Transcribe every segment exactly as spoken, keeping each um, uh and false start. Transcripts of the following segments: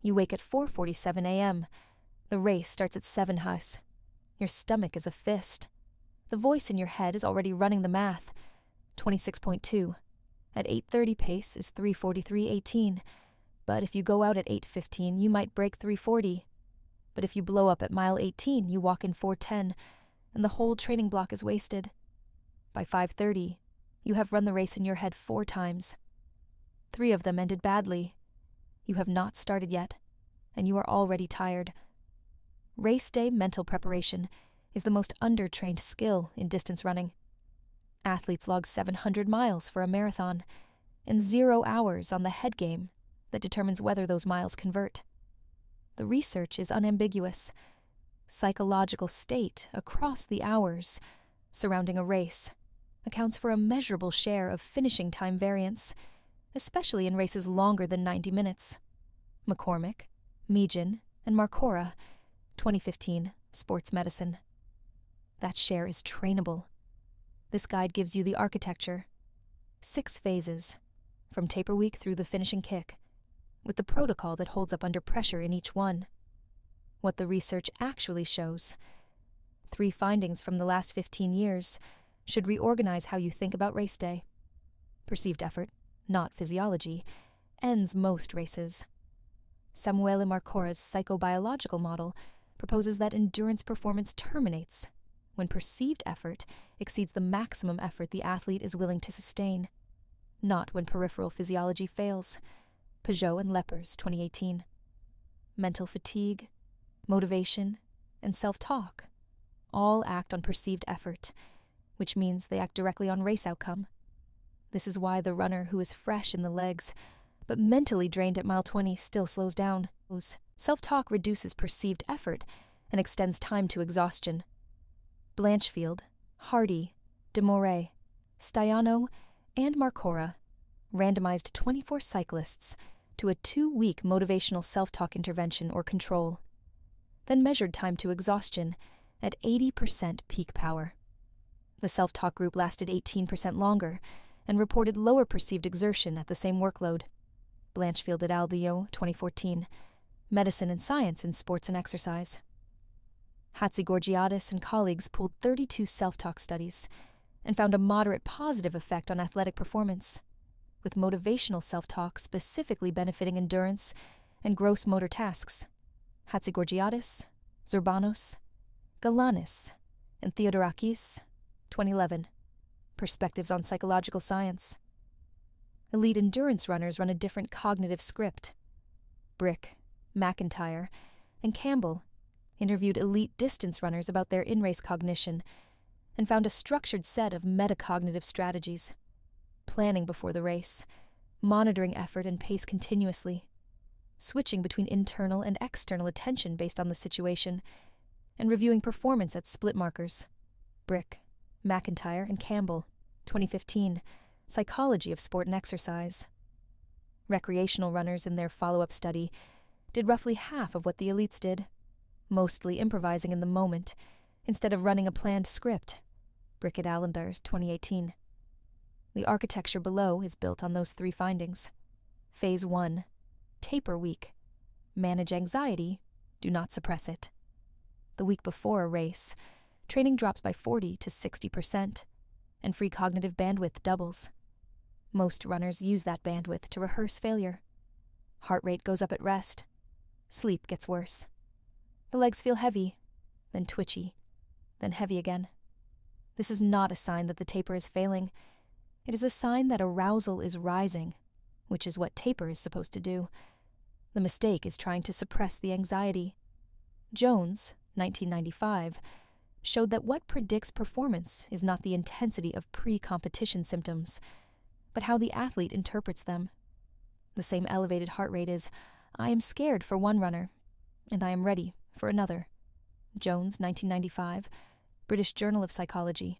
You wake at four forty-seven a m The race starts at seven Hus. Your stomach is a fist. The voice in your head is already running the math. twenty-six point two. At eight thirty pace is three forty-three eighteen. But if you go out at eight fifteen, you might break three forty. But if you blow up at mile eighteen, you walk in four ten, and the whole training block is wasted. By five thirty, you have run the race in your head four times. Three of them ended badly. You have not started yet, and you are already tired. Race day mental preparation is the most undertrained skill in distance running. Athletes log seven hundred miles for a marathon, and zero hours on the head game that determines whether those miles convert. The research is unambiguous. Psychological state across the hours surrounding a race accounts for a measurable share of finishing time variance, especially in races longer than ninety minutes. McCormick, Meejan, and Marcora, twenty fifteen, Sports Medicine. That share is trainable. This guide gives you the architecture. Six phases, from taper week through the finishing kick, with the protocol that holds up under pressure in each one. What the research actually shows. Three findings from the last fifteen years should reorganize how you think about race day. Perceived effort, not physiology, ends most races. Samuele Marcora's psychobiological model proposes that endurance performance terminates when perceived effort exceeds the maximum effort the athlete is willing to sustain, not when peripheral physiology fails. Peugeot and Lepers, twenty eighteen. Mental fatigue, motivation, and self-talk all act on perceived effort, which means they act directly on race outcome. This is why the runner who is fresh in the legs but mentally drained at mile twenty still slows down. Self-talk reduces perceived effort and extends time to exhaustion. Blanchfield, Hardy, De Moray, Staiano, and Marcora randomized twenty-four cyclists to a two-week motivational self-talk intervention or control, then measured time to exhaustion at eighty percent peak power. The self-talk group lasted eighteen percent longer and reported lower perceived exertion at the same workload. Blanchfield et al. twenty fourteen, Medicine and Science in Sports and Exercise. Hatzigeorgiadis and colleagues pooled thirty-two self-talk studies and found a moderate positive effect on athletic performance, with motivational self-talk specifically benefiting endurance and gross motor tasks. Hatzigeorgiadis, Zurbanos, Galanis, and Theodorakis, twenty eleven. Perspectives on Psychological Science. Elite endurance runners run a different cognitive script. Brick, McIntyre, and Campbell interviewed elite distance runners about their in-race cognition and found a structured set of metacognitive strategies. Planning before the race, monitoring effort and pace continuously, switching between internal and external attention based on the situation, and reviewing performance at split markers. Brick, McIntyre, and Campbell, twenty fifteen, Psychology of Sport and Exercise. Recreational runners in their follow-up study did roughly half of what the elites did, mostly improvising in the moment instead of running a planned script. Brick et al. twenty eighteen. The architecture below is built on those three findings. Phase one, taper week. Manage anxiety, do not suppress it. The week before a race, training drops by forty to sixty percent, and free cognitive bandwidth doubles. Most runners use that bandwidth to rehearse failure. Heart rate goes up at rest. Sleep gets worse. The legs feel heavy, then twitchy, then heavy again. This is not a sign that the taper is failing. It is a sign that arousal is rising, which is what taper is supposed to do. The mistake is trying to suppress the anxiety. Jones, nineteen ninety-five, showed that what predicts performance is not the intensity of pre-competition symptoms, but how the athlete interprets them. The same elevated heart rate is, I am scared for one runner, and I am ready for another. Jones, nineteen ninety-five, British Journal of Psychology.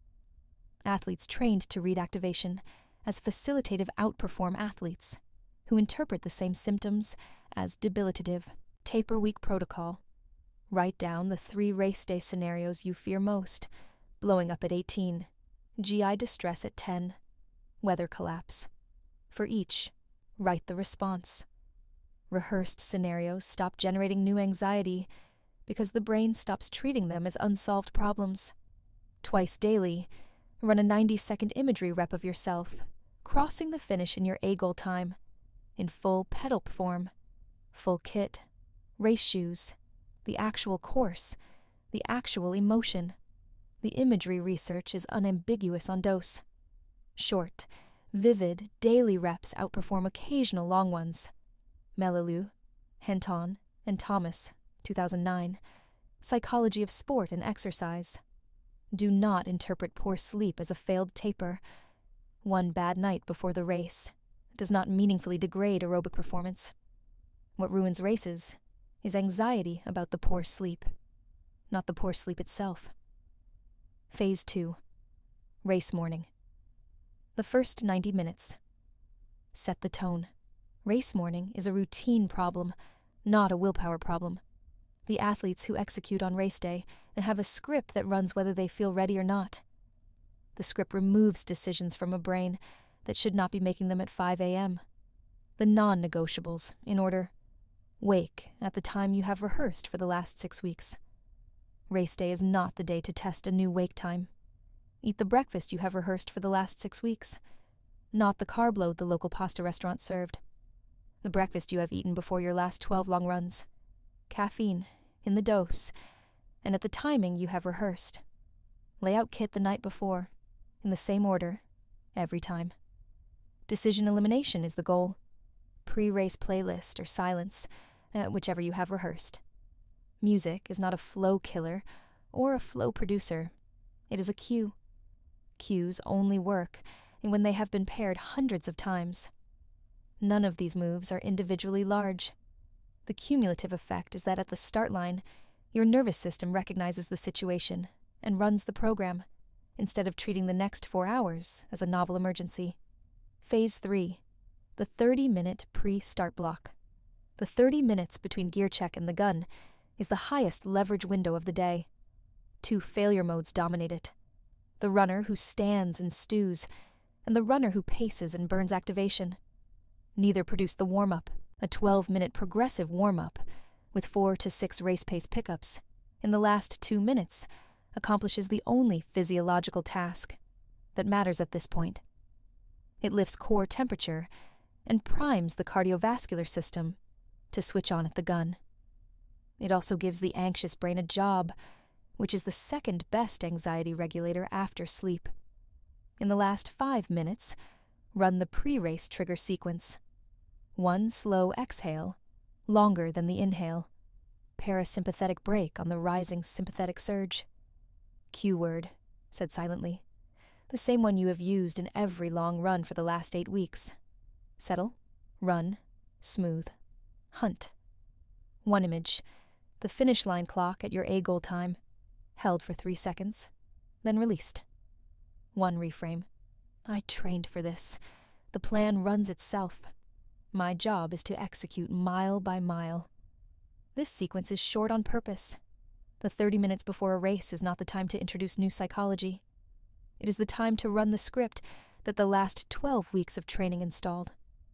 Athletes trained to read activation as facilitative outperform athletes, who interpret the same symptoms as debilitative. Taper week protocol. Write down the three race day scenarios you fear most: blowing up at eighteen, G I distress at ten, weather collapse. For each, write the response. Rehearsed scenarios stop generating new anxiety because the brain stops treating them as unsolved problems. Twice daily, run a ninety-second imagery rep of yourself, crossing the finish in your A-goal time, in full pedal form, full kit, race shoes, the actual course, the actual emotion. The imagery research is unambiguous on dose. Short, vivid, daily reps outperform occasional long ones. Melilou, Henton, and Thomas, two thousand nine. Psychology of Sport and Exercise. Do not interpret poor sleep as a failed taper. One bad night before the race does not meaningfully degrade aerobic performance. What ruins races is anxiety about the poor sleep, not the poor sleep itself. Phase two. Race morning. The first ninety minutes. Set the tone. Race morning is a routine problem, not a willpower problem. The athletes who execute on race day have a script that runs whether they feel ready or not. The script removes decisions from a brain that should not be making them at five a.m. The non-negotiables, in order: wake at the time you have rehearsed for the last six weeks. Race day is not the day to test a new wake time. Eat the breakfast you have rehearsed for the last six weeks, not the carb load the local pasta restaurant served. The breakfast you have eaten before your last twelve long runs. Caffeine, in the dose, and at the timing you have rehearsed. Lay out kit the night before, in the same order, every time. Decision elimination is the goal. Pre-race playlist or silence, uh, whichever you have rehearsed. Music is not a flow killer or a flow producer. It is a cue. Cues only work when they have been paired hundreds of times. None of these moves are individually large. The cumulative effect is that at the start line, your nervous system recognizes the situation and runs the program, instead of treating the next four hours as a novel emergency. Phase three. The thirty-minute pre-start block. The thirty minutes between gear check and the gun is the highest leverage window of the day. Two failure modes dominate it: the runner who stands and stews, and the runner who paces and burns activation. Neither produce the warm-up, a twelve-minute progressive warm-up, with four to six race pace pickups, in the last two minutes, accomplishes the only physiological task that matters at this point. It lifts core temperature and primes the cardiovascular system to switch on at the gun. It also gives the anxious brain a job, which is the second best anxiety regulator after sleep. In the last five minutes, run the pre-race trigger sequence. One slow exhale, longer than the inhale. Parasympathetic break on the rising sympathetic surge. Cue word, said silently. The same one you have used in every long run for the last eight weeks. Settle, run, smooth, hunt. One image, the finish line clock at your A-goal time, held for three seconds, then released. One reframe. I trained for this. The plan runs itself. My job is to execute mile by mile. This sequence is short on purpose. The thirty minutes before a race is not the time to introduce new psychology. It is the time to run the script that the last twelve weeks of training installed.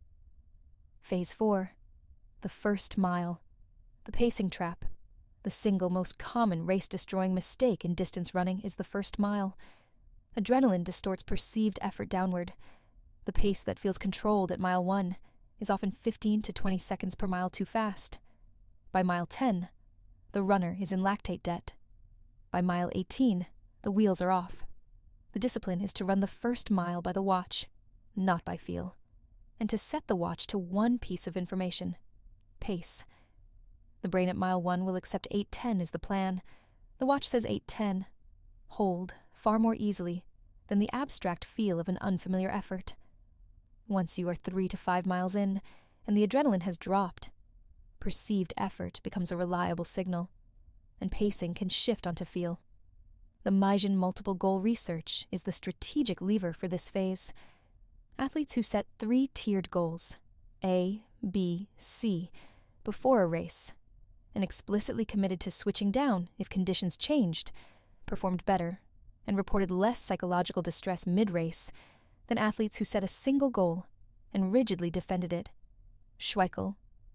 Phase four. The first mile. The pacing trap. The single most common race-destroying mistake in distance running is the first mile. Adrenaline distorts perceived effort downward. The pace that feels controlled at mile one is often fifteen to twenty seconds per mile too fast. By mile ten, the runner is in lactate debt. By mile eighteen, the wheels are off. The discipline is to run the first mile by the watch, not by feel, and to set the watch to one piece of information: pace. The brain at mile one will accept eight ten as the plan. The watch says eight ten. Hold far more easily than the abstract feel of an unfamiliar effort. Once you are three to five miles in, and the adrenaline has dropped, perceived effort becomes a reliable signal, and pacing can shift onto feel. The Myjan multiple goal research is the strategic lever for this phase. Athletes who set three tiered goals, A, B, C, before a race, and explicitly committed to switching down if conditions changed, performed better and reported less psychological distress mid-race than athletes who set a single goal and rigidly defended it. Schweikel,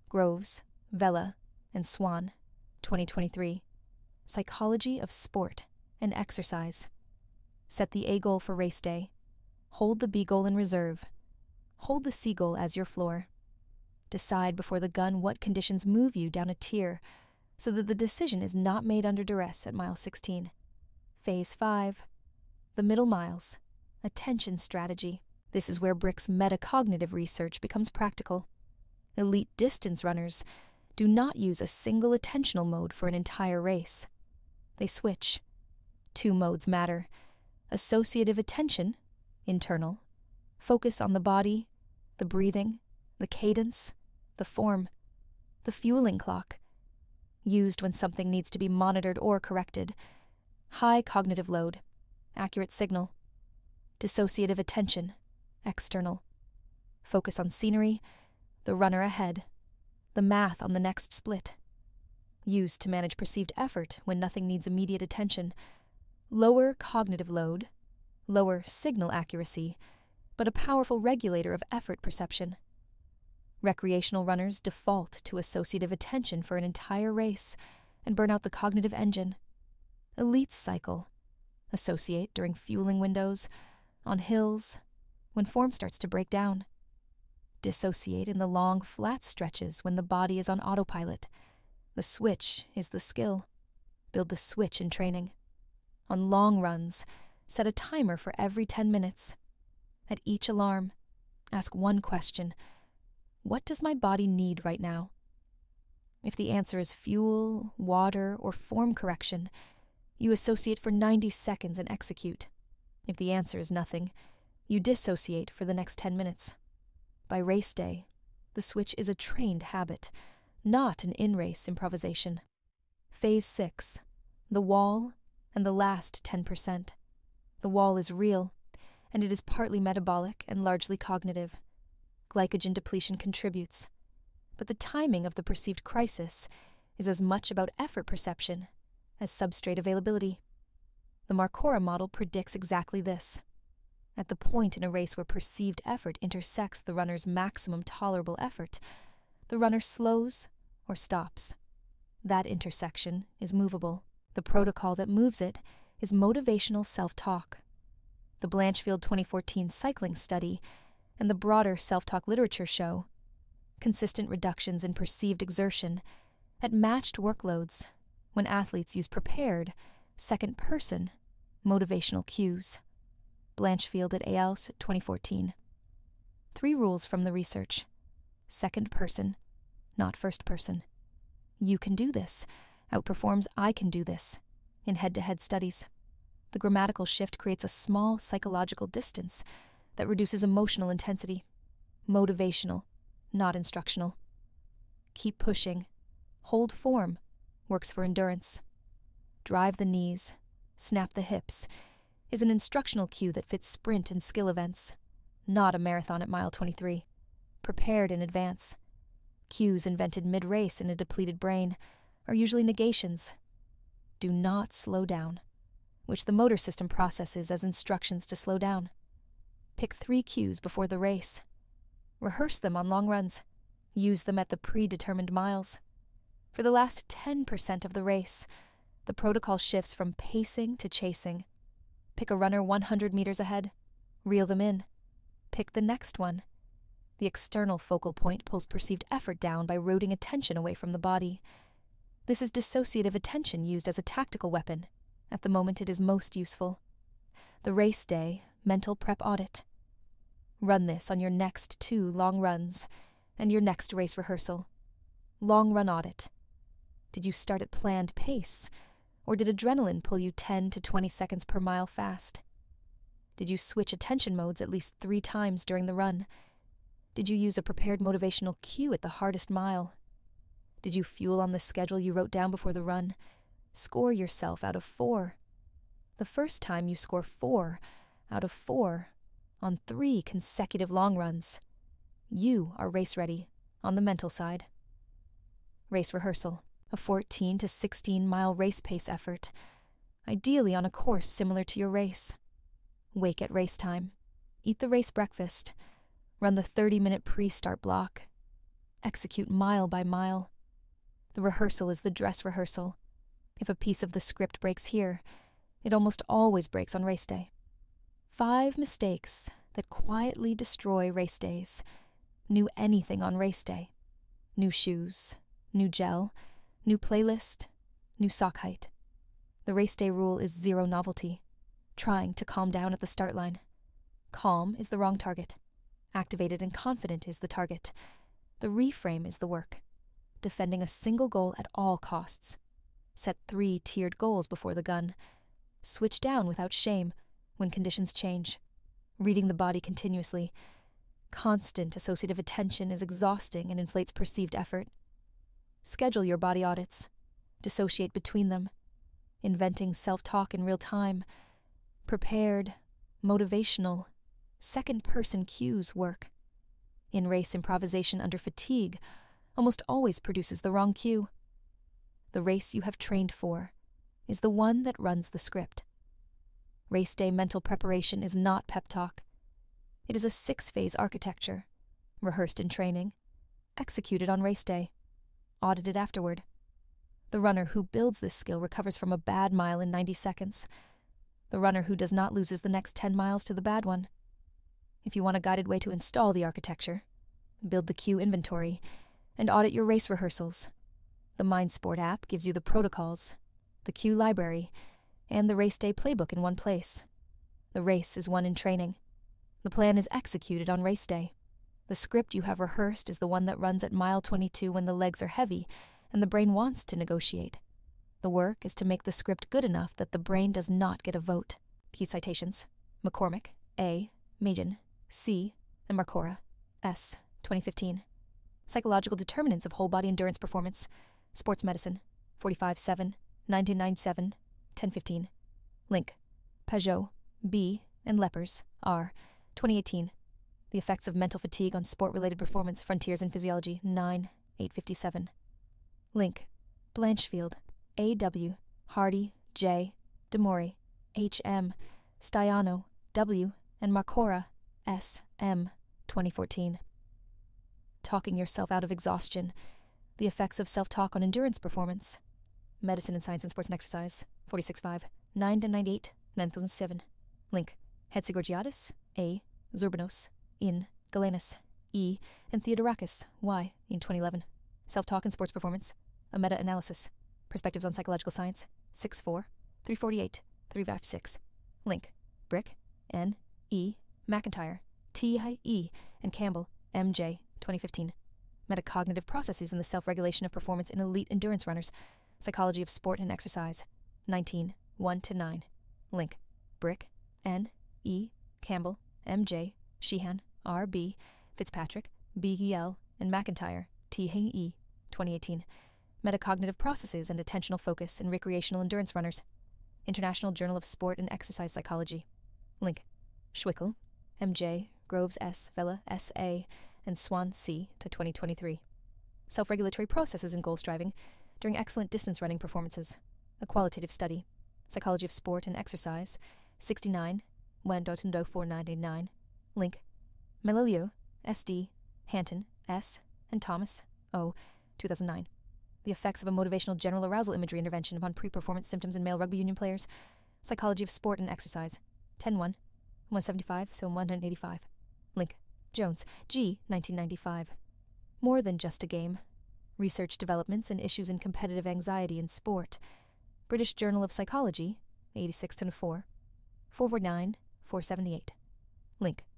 Groves, Vela, and Swan, twenty twenty-three. Psychology of Sport and Exercise. Set the A goal for race day. Hold the B goal in reserve. Hold the C goal as your floor. Decide before the gun what conditions move you down a tier so that the decision is not made under duress at mile sixteen. Phase five. The middle miles. Attention strategy. This is where Brick's metacognitive research becomes practical. Elite distance runners do not use a single attentional mode for an entire race. They switch. Two modes matter. Associative attention, internal, focus on the body, the breathing, the cadence, the form, the fueling clock, used when something needs to be monitored or corrected. High cognitive load, accurate signal. Dissociative attention, external, focus on scenery, the runner ahead, the math on the next split. Used to manage perceived effort when nothing needs immediate attention. Lower cognitive load, lower signal accuracy, but a powerful regulator of effort perception. Recreational runners default to associative attention for an entire race and burn out the cognitive engine. Elites cycle. Associate during fueling windows, on hills, when form starts to break down. Dissociate in the long, flat stretches when the body is on autopilot. The switch is the skill. Build the switch in training. On long runs, set a timer for every ten minutes. At each alarm, ask one question. What does my body need right now? If the answer is fuel, water, or form correction, you associate for ninety seconds and execute. If the answer is nothing, you dissociate for the next ten minutes. By race day, the switch is a trained habit, not an in-race improvisation. Phase six, the wall and the last ten percent. The wall is real, and it is partly metabolic and largely cognitive. Glycogen depletion contributes, but the timing of the perceived crisis is as much about effort perception as substrate availability. The Marcora model predicts exactly this. At the point in a race where perceived effort intersects the runner's maximum tolerable effort, the runner slows or stops. That intersection is movable. The protocol that moves it is motivational self-talk. The Blanchfield twenty fourteen cycling study and the broader self-talk literature show consistent reductions in perceived exertion at matched workloads when athletes use prepared, second-person motivational cues. Blanchfield et al. twenty fourteen. Three rules from the research. Second person, not first person. You can do this. Outperforms I can do this. In head-to-head studies, the grammatical shift creates a small psychological distance that reduces emotional intensity. Motivational, not instructional. Keep pushing. Hold form. Works for endurance. Drive the knees. Snap the hips is an instructional cue that fits sprint and skill events, not a marathon at mile twenty-three. Prepared in advance. Cues invented mid-race in a depleted brain are usually negations. Do not slow down, which the motor system processes as instructions to slow down. Pick three cues before the race. Rehearse them on long runs. Use them at the predetermined miles. For the last ten percent of the race, the protocol shifts from pacing to chasing. Pick a runner one hundred meters ahead. Reel them in. Pick the next one. The external focal point pulls perceived effort down by routing attention away from the body. This is dissociative attention used as a tactical weapon. At the moment it is most useful. The race day mental prep audit. Run this on your next two long runs and your next race rehearsal. Long run audit. Did you start at planned pace, or did adrenaline pull you ten to twenty seconds per mile fast? Did you switch attention modes at least three times during the run? Did you use a prepared motivational cue at the hardest mile? Did you fuel on the schedule you wrote down before the run? Score yourself out of four. The first time you score four out of four on three consecutive long runs, you are race ready on the mental side. Race rehearsal, a fourteen to sixteen mile race pace effort, ideally on a course similar to your race. Wake at race time. Eat the race breakfast. Run the thirty minute pre-start block. Execute mile by mile. The rehearsal is the dress rehearsal. If a piece of the script breaks here, it almost always breaks on race day. Five mistakes that quietly destroy race days. New anything on race day. New shoes, new gel, new playlist, new sock height. The race day rule is zero novelty. Trying to calm down at the start line. Calm is the wrong target. Activated and confident is the target. The reframe is the work. Defending a single goal at all costs. Set three tiered goals before the gun. Switch down without shame when conditions change. Reading the body continuously. Constant associative attention is exhausting and inflates perceived effort. Schedule your body audits. Dissociate between them. Inventing self-talk in real time. Prepared, motivational, second-person cues work. In race improvisation under fatigue almost always produces the wrong cue. The race you have trained for is the one that runs the script. Race day mental preparation is not pep talk. It is a six-phase architecture, rehearsed in training, executed on race day, audited afterward. The runner who builds this skill recovers from a bad mile in ninety seconds. The runner who does not loses the next ten miles to the bad one. If you want a guided way to install the architecture, build the cue inventory, and audit your race rehearsals, the MindSport app gives you the protocols, the cue library, and the race day playbook in one place. The race is won in training. The plan is executed on race day. The script you have rehearsed is the one that runs at mile twenty-two when the legs are heavy and the brain wants to negotiate. The work is to make the script good enough that the brain does not get a vote. Key citations: McCormick, A, Majan, C, and Marcora, S, twenty fifteen. Psychological Determinants of Whole Body Endurance Performance, Sports Medicine, forty-five seven, nineteen ninety-seven, ten fifteen. Link: Pajot, B, and Lepers, R, twenty eighteen. The Effects of Mental Fatigue on Sport-Related Performance, Frontiers in Physiology, nine, eight fifty-seven. Link: Blanchfield, A W, Hardy, J, Demori, H M, Staiano, W, and Marcora, S M, twenty fourteen. Talking Yourself Out of Exhaustion, The Effects of Self-Talk on Endurance Performance, Medicine and Science in Sports and Exercise, forty-six five, nine ninety-eight, nine thousand seven. Link: Hetsigorgiadis, A, Zurbanos, in, Galenus, E, and Theodorakis, Y, in twenty eleven. Self-Talk in Sports Performance, A Meta-Analysis, Perspectives on Psychological Science, six four, three forty-eight, three fifty-six. Link: Brick, N, E, McIntyre, T I E, and Campbell, M J, twenty fifteen. Metacognitive Processes in the Self-Regulation of Performance in Elite Endurance Runners, Psychology of Sport and Exercise, nineteen, one to nine. Link: Brick, N, E, Campbell, M J, Sheehan, R B, Fitzpatrick, B E L, and McIntyre, T E, twenty eighteen. Metacognitive Processes and Attentional Focus in Recreational Endurance Runners, International Journal of Sport and Exercise Psychology. Link: Schwickel, M J, Groves S, Vela S A, and Swan C to twenty twenty-three. Self-Regulatory Processes in Goal Striving During Excellent Distance Running Performances, A Qualitative Study, Psychology of Sport and Exercise, sixty-nine, Wendotundo four ninety-nine. Link: Melilio, S D, Hanton, S, and Thomas, O, two thousand nine. The Effects of a Motivational General Arousal Imagery Intervention upon Pre-Performance Symptoms in Male Rugby Union Players, Psychology of Sport and Exercise, ten one, one seventy-five, so one eighty-five. Link: Jones, G, nineteen ninety-five. More Than Just a Game. Research Developments and Issues in Competitive Anxiety in Sport. British Journal of Psychology, eighty-six to four, four forty-nine, four seventy-eight. Link: